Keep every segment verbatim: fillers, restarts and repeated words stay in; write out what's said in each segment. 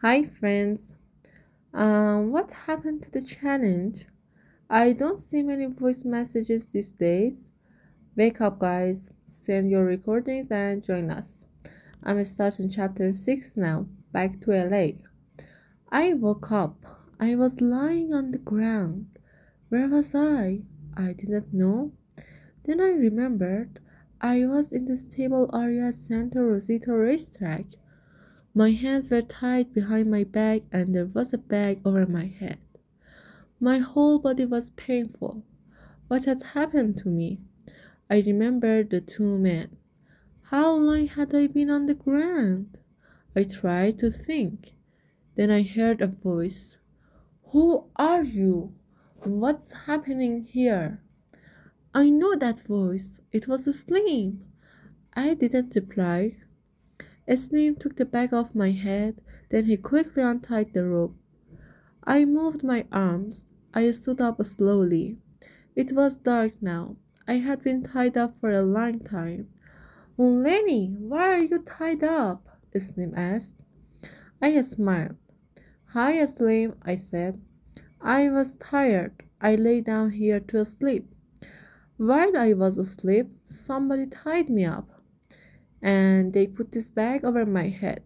Hi friends. Um, what happened to the challenge? I don't see many voice messages these days. Wake up, guys. Send your recordings and join us. I'm starting chapter six now. Back to L A. I woke up. I was lying on the ground. Where was I? I didn't know. Then I remembered I was in the stable area at Santa Rosita racetrack. My hands were tied behind my back and there was a bag over my head. My whole body was painful. What had happened to me? I remembered the two men. How long had I been on the ground? I tried to think. Then I heard a voice. Who are you? What's happening here? I know that voice. It was Slim. I didn't reply. Slim took the bag off my head, then he quickly untied the rope. I moved my arms. I stood up slowly. It was dark now. I had been tied up for a long time. Lenny, why are you tied up? Slim asked. I smiled. Hi, Slim, I said. I was tired. I lay down here to sleep. While I was asleep, somebody tied me up, and they put this bag over my head.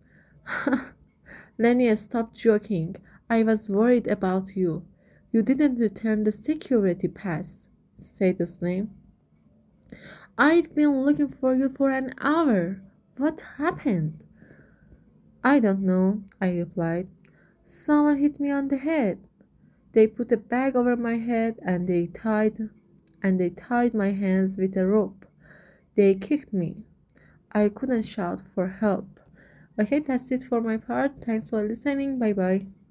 Lenny, stop joking. I was worried about you. You didn't return the security pass, said Slim. I've been looking for you for an hour. What happened? I don't know, I replied. Someone hit me on the head. They put a bag over my head and they tied and they tied my hands with a rope. They kicked me. I couldn't shout for help. Okay, that's it for my part. Thanks for listening. Bye bye.